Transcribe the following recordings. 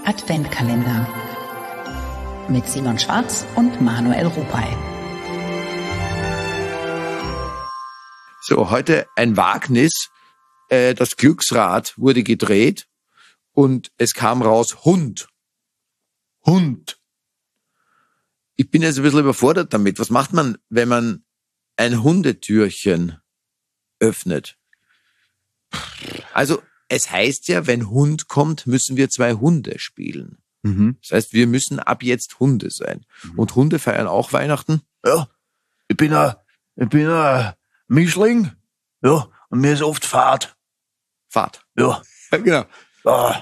Adventkalender mit Simon Schwarz und Manuel Rupay. So, heute ein Wagnis. Das Glücksrad wurde gedreht und es kam raus Hund. Hund. Ich bin jetzt ein bisschen überfordert damit. Was macht man, wenn man ein Hundetürchen öffnet? Also, es heißt ja, wenn Hund kommt, müssen wir 2 Hunde spielen. Das heißt, wir müssen ab jetzt Hunde sein. Und Hunde feiern auch Weihnachten? Ja, ich bin ein Mischling. Ja, und mir ist oft Fahrt. Fahrt. Ja. Genau. Ah,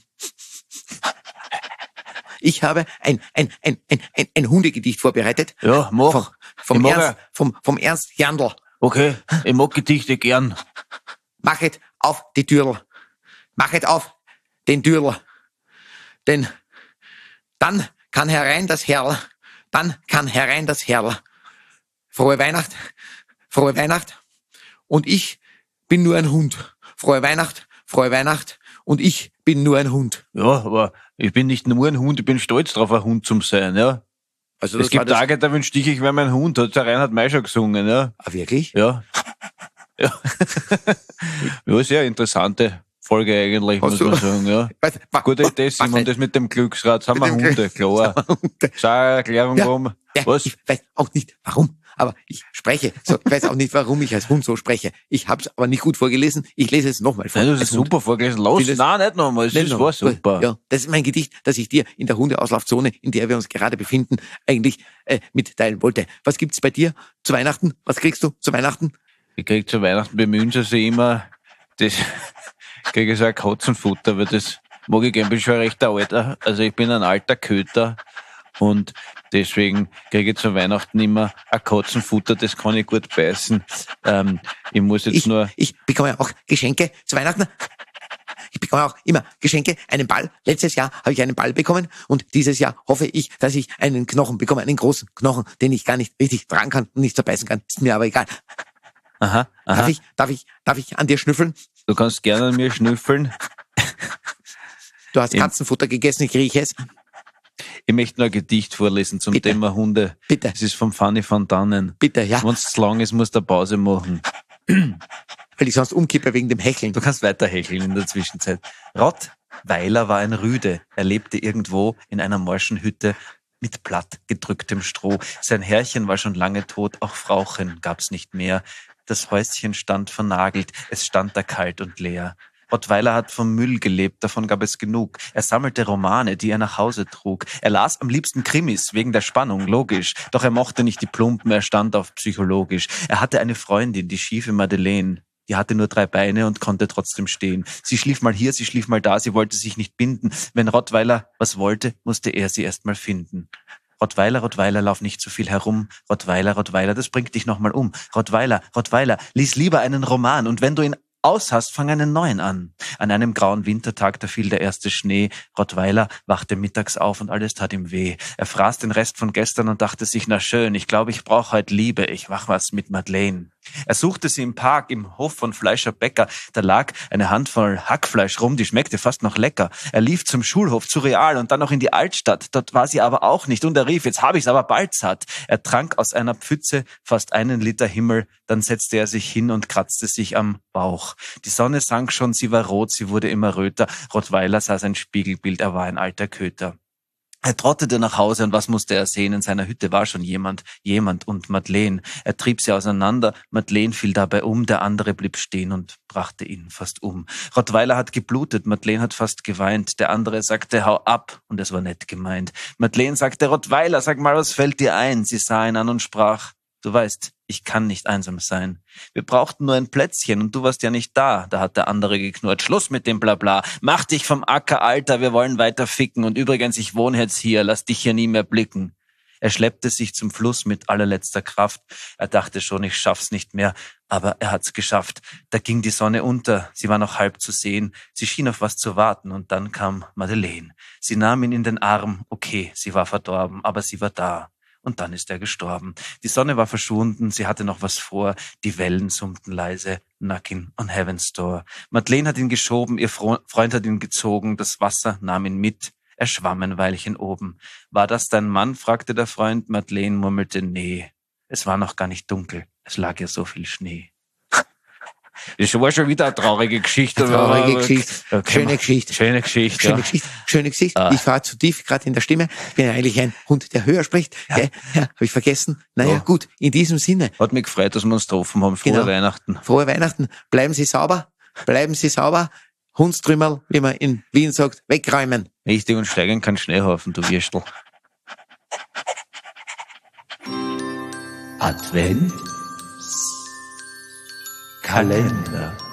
Ich habe ein Hundegedicht vorbereitet. ja, mach. Vom Ich mag Vom Ernst Jandl. Okay, ich mag Gedichte gern. Machet auf die Türl. Machet auf den Türl. Denn dann kann herein das Herrl. Dann kann herein das Herrl. Frohe Weihnacht. Frohe Weihnacht. Und ich bin nur ein Hund. Frohe Weihnacht. Frohe Weihnacht. Und ich bin nur ein Hund. Ja, aber ich bin nicht nur ein Hund, ich bin stolz drauf, ein Hund zu sein, ja. Also Es gibt Tage, da wünschte ich wäre mein Hund, hat der Reinhard May schon gesungen, ja. Ah, wirklich? Ja. Ja. Ja, sehr interessante Folge eigentlich, muss man sagen, ja. Gute Idee, Simon, das mit dem Glücksrad, sind wir Hunde, klar. Sag eine Erklärung, warum. Ja, Was? ich weiß auch nicht, warum, aber ich spreche so. Ich weiß auch nicht, warum ich als Hund so spreche. Ich habe es aber nicht gut vorgelesen. Ich lese es nochmal vor. Nein, das ist super vorgelesen. Los, nein, nicht nochmal. Das war super. Ja, das ist mein Gedicht, das ich dir in der Hundeauslaufzone, in der wir uns gerade befinden, eigentlich mitteilen wollte. Was gibt's bei dir zu Weihnachten? Was kriegst du zu Weihnachten? Ich krieg zu Weihnachten bemühen sie sich immer, das kriege ich so ein Katzenfutter, weil das mag ich gern, bin schon ein rechter Alter. Also ich bin ein alter Köter und deswegen kriege ich zu Weihnachten immer ein Katzenfutter, das kann ich gut beißen. Ich muss jetzt Ich bekomme auch Geschenke zu Weihnachten. Ich bekomme auch immer Geschenke, einen Ball. Letztes Jahr habe ich einen Ball bekommen und dieses Jahr hoffe ich, dass ich einen Knochen bekomme, einen großen Knochen, den ich gar nicht richtig tragen kann und nicht zerbeißen kann. Ist mir aber egal. Aha. Darf ich an dir schnüffeln? Du kannst gerne an mir schnüffeln. Du hast Katzenfutter gegessen, ich rieche es. Ich möchte noch ein Gedicht vorlesen zum Bitte. Thema Hunde. Bitte. Es ist von Fanny van Dannen. Bitte, ja. Wenn es zu lang ist, musst du eine Pause machen. Weil ich sonst umkippe wegen dem Hecheln. Du kannst weiter hecheln in der Zwischenzeit. Rottweiler war ein Rüde. Er lebte irgendwo in einer morschen Hütte mit platt gedrücktem Stroh. Sein Herrchen war schon lange tot, auch Frauchen gab's nicht mehr. Das Häuschen stand vernagelt, es stand da kalt und leer. Rottweiler hat vom Müll gelebt, davon gab es genug. Er sammelte Romane, die er nach Hause trug. Er las am liebsten Krimis, wegen der Spannung, logisch. Doch er mochte nicht die Plumpen, er stand auf psychologisch. Er hatte eine Freundin, die schiefe Madeleine. Die hatte nur 3 Beine und konnte trotzdem stehen. Sie schlief mal hier, sie schlief mal da, sie wollte sich nicht binden. Wenn Rottweiler was wollte, musste er sie erst mal finden. Rottweiler, Rottweiler, lauf nicht so viel herum. Rottweiler, Rottweiler, das bringt dich nochmal um. Rottweiler, Rottweiler, lies lieber einen Roman und wenn du ihn aus hast, fang einen neuen an. An einem grauen Wintertag, da fiel der erste Schnee. Rottweiler wachte mittags auf und alles tat ihm weh. Er fraß den Rest von gestern und dachte sich, na schön, ich glaube, ich brauche heute Liebe, ich mach was mit Madeleine. Er suchte sie im Park, im Hof von Fleischer Bäcker. Da lag eine Handvoll Hackfleisch rum, die schmeckte fast noch lecker. Er lief zum Schulhof, zu Real und dann noch in die Altstadt. Dort war sie aber auch nicht und er rief, jetzt hab ich's aber bald satt. Er trank aus einer Pfütze fast 1 Liter Himmel, dann setzte er sich hin und kratzte sich am Bauch. Die Sonne sank schon, sie war rot, sie wurde immer röter. Rottweiler sah sein Spiegelbild, er war ein alter Köter. Er trottete nach Hause und was musste er sehen? In seiner Hütte war schon jemand und Madeleine. Er trieb sie auseinander, Madeleine fiel dabei um, der andere blieb stehen und brachte ihn fast um. Rottweiler hat geblutet, Madeleine hat fast geweint, der andere sagte, hau ab, und es war nett gemeint. Madeleine sagte, Rottweiler, sag mal, was fällt dir ein? Sie sah ihn an und sprach, du weißt, ich kann nicht einsam sein. Wir brauchten nur ein Plätzchen und du warst ja nicht da. Da hat der andere geknurrt. Schluss mit dem Blabla. Mach dich vom Acker, Alter, wir wollen weiter ficken. Und übrigens, ich wohne jetzt hier, lass dich hier nie mehr blicken. Er schleppte sich zum Fluss mit allerletzter Kraft. Er dachte schon, ich schaff's nicht mehr, aber er hat's geschafft. Da ging die Sonne unter, sie war noch halb zu sehen. Sie schien auf was zu warten und dann kam Madeleine. Sie nahm ihn in den Arm. Okay, sie war verdorben, aber sie war da. Und dann ist er gestorben. Die Sonne war verschwunden, sie hatte noch was vor. Die Wellen summten leise. Knocking on Heaven's Door. Madeleine hat ihn geschoben, ihr Freund hat ihn gezogen. Das Wasser nahm ihn mit. Er schwamm ein Weilchen oben. »War das dein Mann?« fragte der Freund. Madeleine murmelte, »Nee, es war noch gar nicht dunkel. Es lag ja so viel Schnee.« Das war schon wieder eine traurige Geschichte. Traurige Geschichte. Schöne Geschichte. Schöne Geschichte. Schöne Geschichte. Schöne Geschichte. Ich war zu tief gerade in der Stimme. Ich bin ja eigentlich ein Hund, der höher spricht. Ja, habe ich vergessen. Naja, gut, in diesem Sinne. Hat mich gefreut, dass wir uns getroffen haben. Frohe Weihnachten. Frohe Weihnachten. Bleiben Sie sauber. Bleiben Sie sauber. Hundstrümmerl, wie man in Wien sagt, wegräumen. Richtig, und steigen kann Schneehaufen, du Würstel. Advent Kalender.